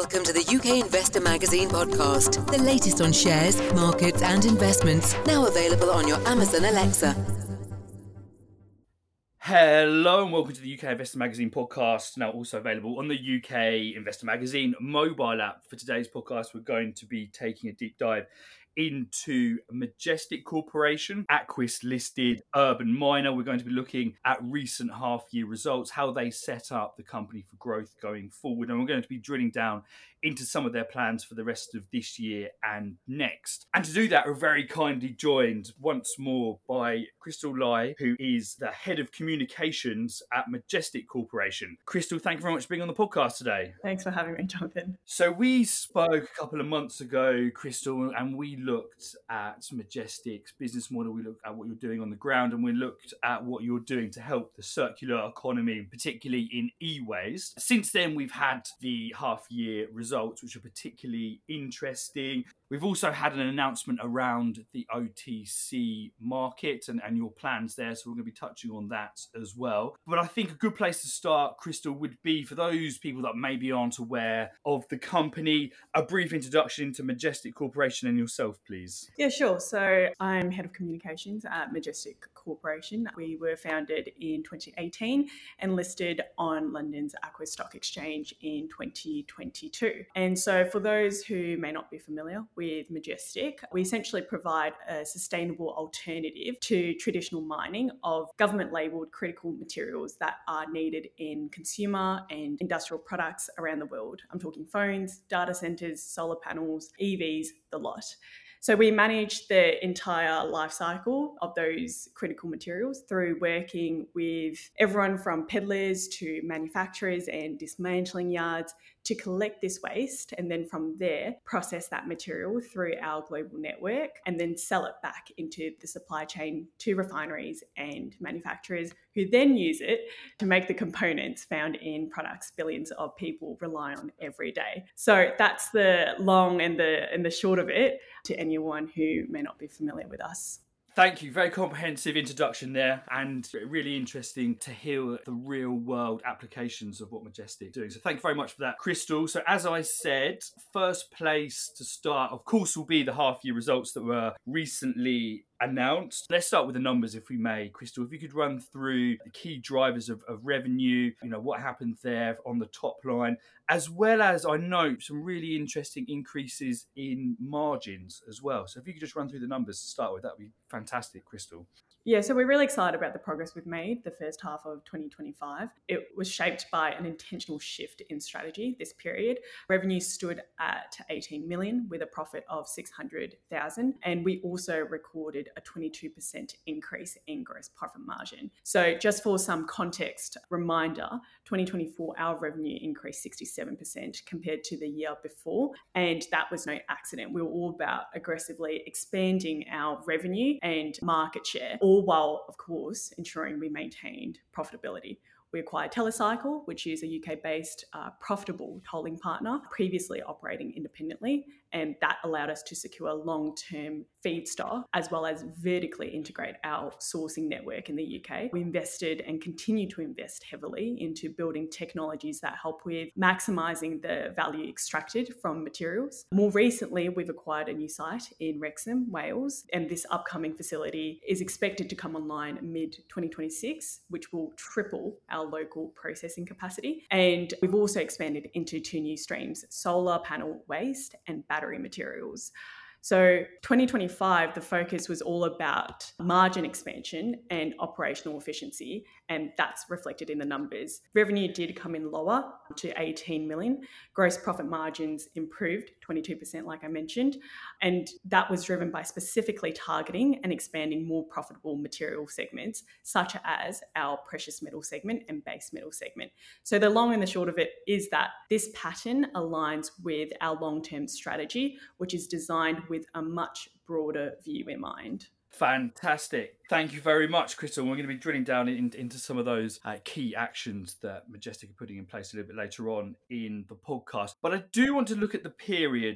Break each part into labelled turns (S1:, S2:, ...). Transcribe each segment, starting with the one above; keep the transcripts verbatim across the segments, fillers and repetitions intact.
S1: Welcome to the U K Investor Magazine podcast, the latest on shares, markets and investments, now available on your Amazon Alexa.
S2: Hello and welcome to the U K Investor Magazine podcast, now also available on the U K Investor Magazine mobile app. For today's podcast, we're going to be taking a deep dive into Majestic Corporation, Aquis listed urban miner. We're going to be looking at recent half-year results, how they set up the company for growth going forward, and we're going to be drilling down into some of their plans for the rest of this year and next. And to do that, we're very kindly joined once more by Crystal Lai, who is the head of communications at Majestic Corporation. Crystal, thank you very much for being on the podcast today.
S3: Thanks for having me, Jonathan.
S2: So we spoke a couple of months ago, Crystal, and we looked at Majestic's business model. We looked at what you're doing on the ground, and we looked at what you're doing to help the circular economy, particularly in e-waste. Since then, we've had the half-year results, which are particularly interesting. We've also had an announcement around the O T C market and, and your plans there, so we're going to be touching on that as well. But I think a good place to start, Crystal, would be for those people that maybe aren't aware of the company, a brief introduction into Majestic Corporation and yourself, please.
S3: Yeah, sure. So I'm head of communications at Majestic Corporation. We were founded in twenty eighteen and listed on London's Aquis Stock Exchange in twenty twenty-two. And so for those who may not be familiar with Majestic, we essentially provide a sustainable alternative to traditional mining of government-labelled critical materials that are needed in consumer and industrial products around the world. I'm talking phones, data centres, solar panels, E Vs, the lot. So we manage the entire life cycle of those critical materials through working with everyone from peddlers to manufacturers and dismantling yards to collect this waste, and then from there process that material through our global network and then sell it back into the supply chain to refineries and manufacturers, who then use it to make the components found in products billions of people rely on every day. So that's the long and the and the short of it to anyone who may not be familiar with us.
S2: Thank you. Very comprehensive introduction there, and really interesting to hear the real world applications of what Majestic is doing. So thank you very much for that, Crystal. So as I said, first place to start, of course, will be the half year results that were recently announced. Let's start with the numbers, if we may. Crystal, if you could run through the key drivers of, of revenue, you know, what happened there on the top line, as well as, I note, some really interesting increases in margins as well. So if you could just run through the numbers to start with, that would be fantastic, Crystal.
S3: Yeah, so we're really excited about the progress we've made the first half of twenty twenty-five. It was shaped by an intentional shift in strategy this period. Revenue stood at eighteen million with a profit of six hundred thousand, and we also recorded a twenty-two percent increase in gross profit margin. So just for some context reminder, twenty twenty-four, our revenue increased sixty-seven percent compared to the year before, and that was no accident. We were all about aggressively expanding our revenue and market share, all while, of course, ensuring we maintained profitability. We acquired Telecycle, which is a U K-based uh, profitable tolling partner, previously operating independently, and that allowed us to secure long-term feedstock as well as vertically integrate our sourcing network in the U K. We invested and continue to invest heavily into building technologies that help with maximising the value extracted from materials. More recently, we've acquired a new site in Wrexham, Wales, and this upcoming facility is expected to come online mid twenty twenty-six, which will triple our local processing capacity. And we've also expanded into two new streams: solar panel waste and battery materials. So twenty twenty-five, the focus was all about margin expansion and operational efficiency, and that's reflected in the numbers. Revenue did come in lower to eighteen million. Gross profit margins improved twenty-two percent, like I mentioned, and that was driven by specifically targeting and expanding more profitable material segments, such as our precious metal segment and base metal segment. So the long and the short of it is that this pattern aligns with our long-term strategy, which is designed with a much broader view in mind.
S2: Fantastic. Thank you very much, Crystal. We're going to be drilling down in, into some of those uh, key actions that Majestic are putting in place a little bit later on in the podcast. But I do want to look at the period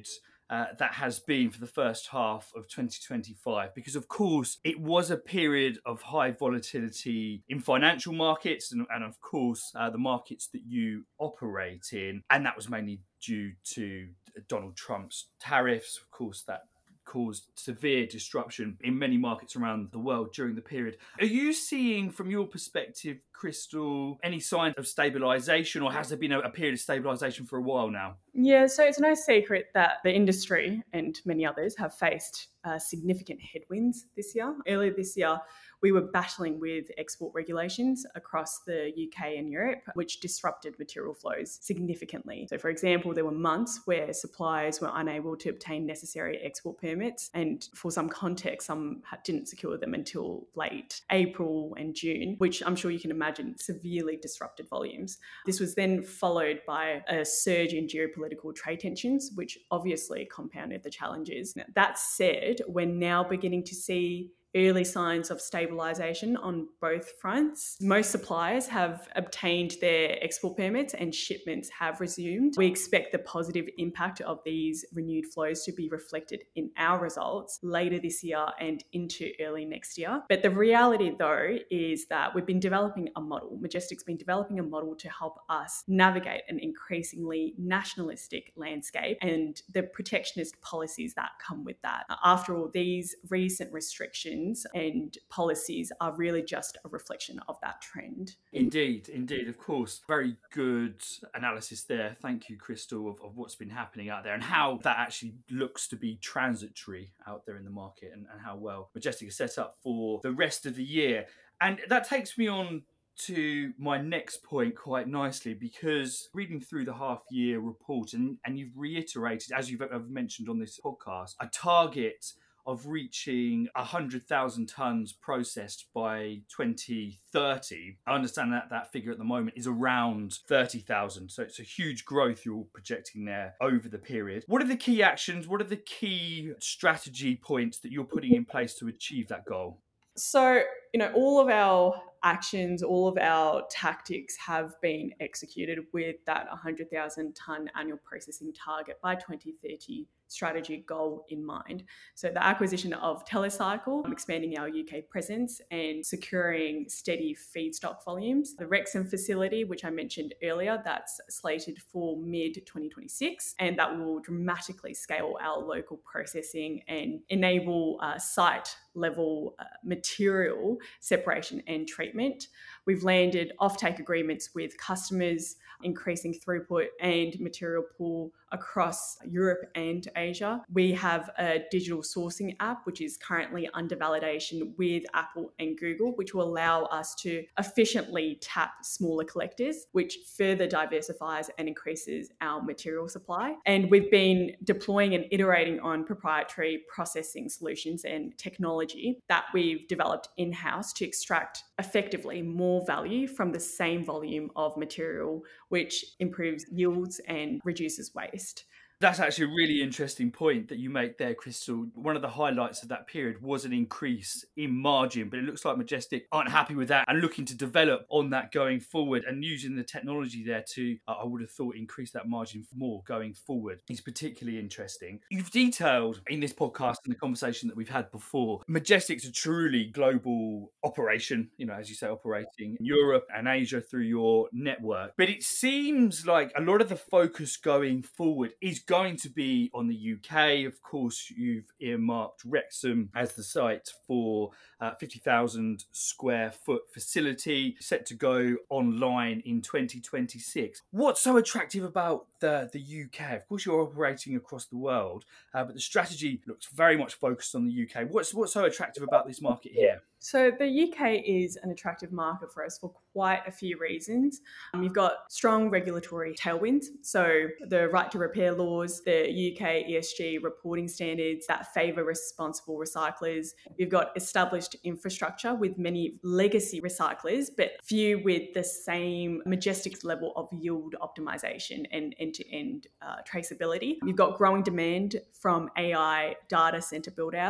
S2: uh, that has been for the first half of twenty twenty-five, because of course it was a period of high volatility in financial markets and, and of course uh, the markets that you operate in, and that was mainly due to Donald Trump's tariffs. Of course, that caused severe disruption in many markets around the world during the period. Are you seeing, from your perspective, Crystal, any signs of stabilisation, or has there been a, a period of stabilisation for a while now?
S3: Yeah, so it's no secret that the industry and many others have faced uh, significant headwinds this year. Earlier this year, we were battling with export regulations across the U K and Europe, which disrupted material flows significantly. So, for example, there were months where suppliers were unable to obtain necessary export permits, and for some context, some didn't secure them until late April and June, which I'm sure you can imagine severely disrupted volumes. This was then followed by a surge in geopolitical trade tensions, which obviously compounded the challenges. Now, that said, we're now beginning to see early signs of stabilisation on both fronts. Most suppliers have obtained their export permits and shipments have resumed. We expect the positive impact of these renewed flows to be reflected in our results later this year and into early next year. But the reality, though, is that we've been developing a model. Majestic's been developing a model to help us navigate an increasingly nationalistic landscape and the protectionist policies that come with that. After all, these recent restrictions and policies are really just a reflection of that trend.
S2: Indeed, indeed, of course. Very good analysis there. Thank you, Crystal, of, of what's been happening out there and how that actually looks to be transitory out there in the market, and, and how well Majestic is set up for the rest of the year. And that takes me on to my next point quite nicely, because reading through the half year report, and, and you've reiterated, as you've I've mentioned on this podcast, a target of reaching one hundred thousand tonnes processed by twenty thirty. I understand that that figure at the moment is around thirty thousand. So it's a huge growth you're projecting there over the period. What are the key actions? What are the key strategy points that you're putting in place to achieve that goal?
S3: So, you know, all of our actions, all of our tactics have been executed with that one hundred thousand tonne annual processing target by twenty thirty strategy goal in mind. So the acquisition of Telecycle, expanding our U K presence and securing steady feedstock volumes. The Wrexham facility, which I mentioned earlier, that's slated for mid twenty twenty-six, and that will dramatically scale our local processing and enable uh, site level uh, material separation and treatment. We've landed offtake agreements with customers, increasing throughput and material pool across Europe and Asia. We have a digital sourcing app, which is currently under validation with Apple and Google, which will allow us to efficiently tap smaller collectors, which further diversifies and increases our material supply. And we've been deploying and iterating on proprietary processing solutions and technology that we've developed in-house to extract effectively more value from the same volume of material, which improves yields and reduces waste.
S2: That's actually a really interesting point that you make there, Crystal. One of the highlights of that period was an increase in margin, but it looks like Majestic aren't happy with that and looking to develop on that going forward, and using the technology there to, uh, I would have thought, increase that margin more going forward is particularly interesting. You've detailed in this podcast and the conversation that we've had before, Majestic's a truly global operation, you know, as you say, operating in Europe and Asia through your network. But it seems like a lot of the focus going forward is going to be on the U K. Of course, you've earmarked Wrexham as the site for a fifty thousand square foot facility set to go online in twenty twenty-six. What's so attractive about the, the U K? Of course, you're operating across the world, uh, but the strategy looks very much focused on the U K. What's, what's so attractive about this market here?
S3: So the U K is an attractive market for us for quite a few reasons. Um, you've got strong regulatory tailwinds. So the right to repair laws, the U K E S G reporting standards that favour responsible recyclers. You've got established infrastructure with many legacy recyclers, but few with the same Majestic's level of yield optimization and end-to-end uh, traceability. You've got growing demand from A I data centre build-outs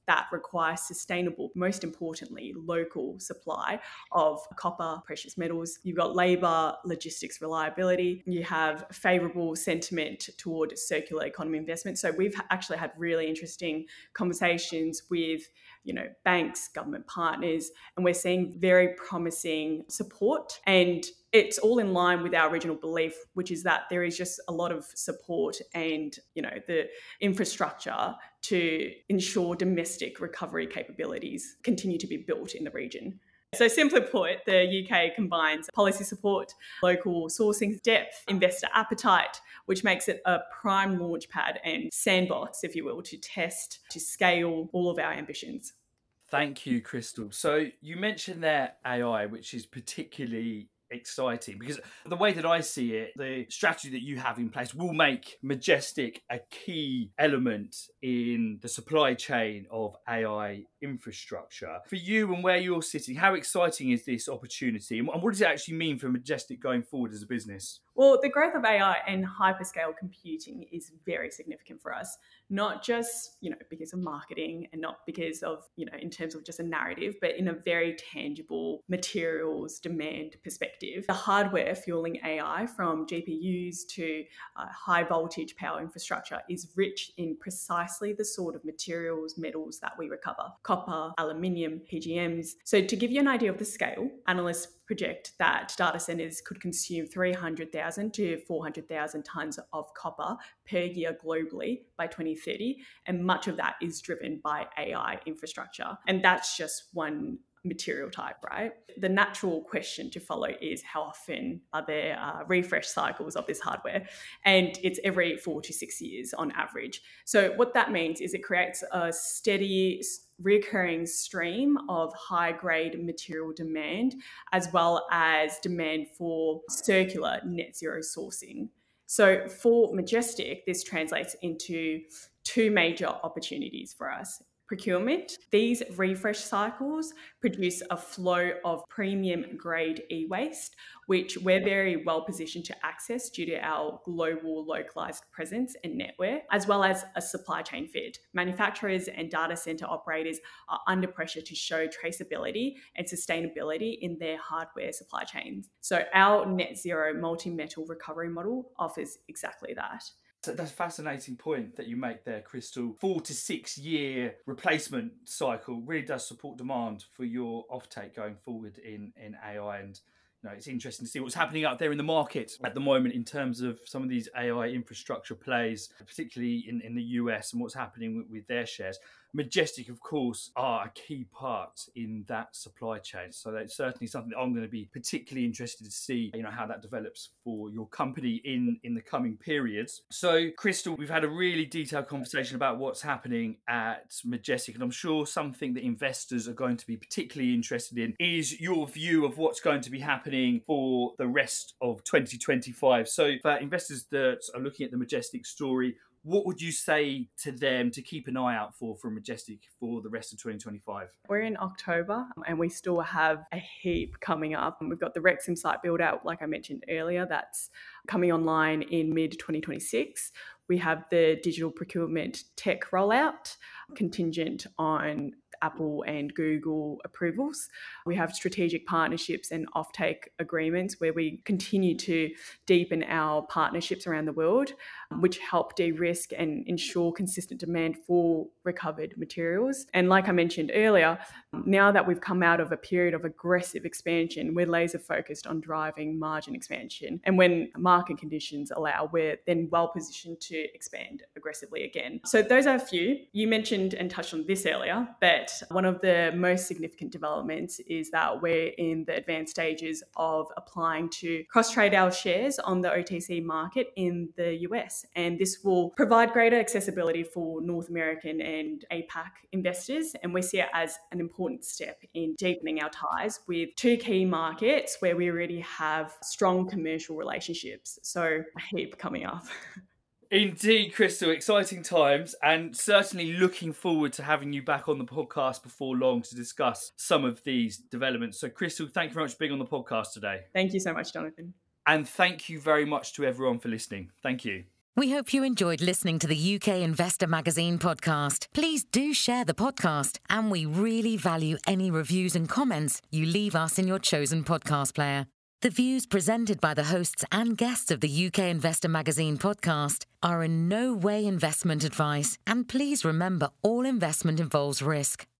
S3: that require sustainable, most importantly, local supply of copper, precious metals. You've got labour, logistics reliability. You have favourable sentiment toward circular economy investment. So we've actually had really interesting conversations with, you know, banks, government partners, and we're seeing very promising support. And it's all in line with our original belief, which is that there is just a lot of support and, you know, the infrastructure to ensure domestic recovery capabilities continue to be built in the region. So simply put, the U K combines policy support, local sourcing depth, investor appetite, which makes it a prime launchpad and sandbox, if you will, to test, to scale all of our ambitions.
S2: Thank you, Crystal. So you mentioned there A I, which is particularly exciting because the way that I see it, the strategy that you have in place will make Majestic a key element in the supply chain of A I infrastructure. For you and where you're sitting, how exciting is this opportunity and what does it actually mean for Majestic going forward as a business?
S3: Well, the growth of A I and hyperscale computing is very significant for us, not just, you know, because of marketing and not because of, you know, in terms of just a narrative, but in a very tangible materials demand perspective. The hardware fueling A I, from G P Us to uh, high voltage power infrastructure, is rich in precisely the sort of materials, metals that we recover: copper, aluminium, P G Ms. So to give you an idea of the scale, analysts project that data centers could consume three hundred thousand to four hundred thousand tonnes of copper per year globally by twenty thirty, and much of that is driven by A I infrastructure. And that's just one material type, right? The natural question to follow is, how often are there uh, refresh cycles of this hardware? And it's every four to six years on average. So what that means is it creates a steady, recurring stream of high-grade material demand, as well as demand for circular net zero sourcing. So for Majestic, this translates into two major opportunities for us. Procurement. These refresh cycles produce a flow of premium grade e-waste, which we're very well positioned to access due to our global localized presence and network, as well as a supply chain fit. Manufacturers and data center operators are under pressure to show traceability and sustainability in their hardware supply chains. So our net zero multi-metal recovery model offers exactly that.
S2: So that's a fascinating point that you make there, Crystal. Four to six year replacement cycle really does support demand for your offtake going forward in, in A I. And you know, it's interesting to see what's happening out there in the market at the moment in terms of some of these A I infrastructure plays, particularly in, in the U S and what's happening with, with their shares. Majestic, of course, are a key part in that supply chain. So that's certainly something that I'm going to be particularly interested to see, you know, how that develops for your company in, in the coming periods. So, Crystal, we've had a really detailed conversation about what's happening at Majestic, and I'm sure something that investors are going to be particularly interested in is your view of what's going to be happening for the rest of twenty twenty-five. So, for investors that are looking at the Majestic story, what would you say to them to keep an eye out for from Majestic for the rest of twenty twenty-five?
S3: We're in October and we still have a heap coming up. We've got the Wrexham site build out, like I mentioned earlier, that's coming online in mid twenty twenty-six. We have the digital procurement tech rollout contingent on Apple and Google approvals. We have strategic partnerships and offtake agreements where we continue to deepen our partnerships around the world, which help de-risk and ensure consistent demand for recovered materials. And like I mentioned earlier, now that we've come out of a period of aggressive expansion, we're laser focused on driving margin expansion. And when market conditions allow, we're then well positioned to expand aggressively again. So those are a few. You mentioned and touched on this earlier, but one of the most significant developments is that we're in the advanced stages of applying to cross-trade our shares on the O T C market in the U S. And this will provide greater accessibility for North American and A PAC investors. And we see it as an important step in deepening our ties with two key markets where we already have strong commercial relationships. So a heap coming up.
S2: Indeed, Crystal, exciting times, and certainly looking forward to having you back on the podcast before long to discuss some of these developments. So, Crystal, thank you very much for being on the podcast today.
S3: Thank you so much, Jonathan.
S2: And thank you very much to everyone for listening. Thank you.
S4: We hope you enjoyed listening to the U K Investor Magazine podcast. Please do share the podcast, and we really value any reviews and comments you leave us in your chosen podcast player. The views presented by the hosts and guests of the U K Investor Magazine podcast are in no way investment advice, and please remember all investment involves risk.